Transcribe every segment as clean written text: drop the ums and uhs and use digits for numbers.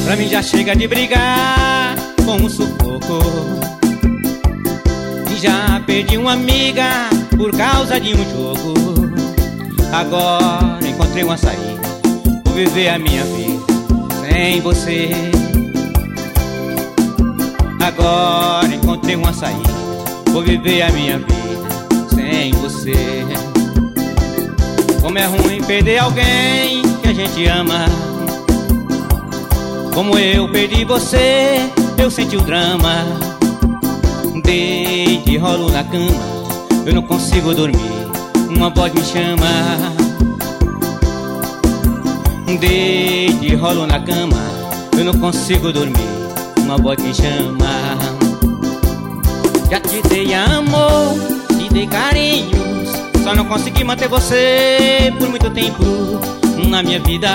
Pra mim já chega de brigar com um sufoco. Já perdi uma amiga por causa de um jogo. Agora encontrei uma saída, vou viver a minha vida sem você. Agora encontrei uma saída, vou viver a minha vida sem você. Como é ruim perder alguém que a gente ama. Como eu perdi você, eu senti o drama. Deito e rolo na cama, eu não consigo dormir, uma voz me chama. Deito e rolo na cama, eu não consigo dormir, uma voz me chama. Já te dei amor, te dei carinhos, só não consegui manter você por muito tempo na minha vida.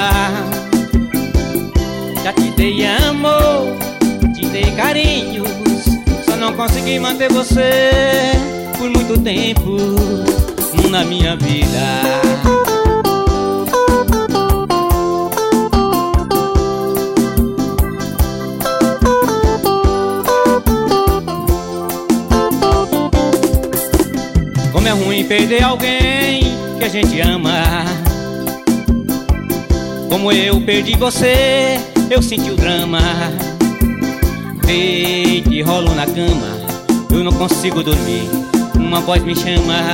Já te dei amor, te dei carinhos, só não consegui manter você por muito tempo na minha vida. Como é ruim perder alguém que a gente ama. Como eu perdi você, eu senti o drama. Deito e rolo na cama, eu não consigo dormir, uma voz me chama.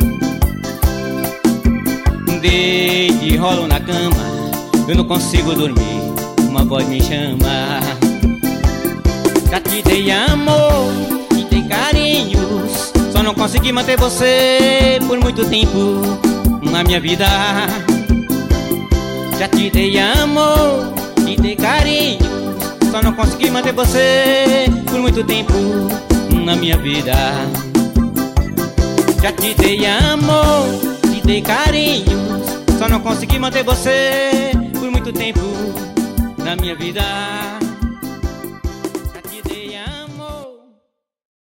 Deito e rolo na cama, eu não consigo dormir, uma voz me chama. Já te dei amor, te dei carinhos, só não consegui manter você por muito tempo na minha vida. Já te dei amor, te dei carinhos, só não consegui manter você por muito tempo na minha vida. Já te dei amor, te dei carinhos, só não consegui manter você por muito tempo na minha vida.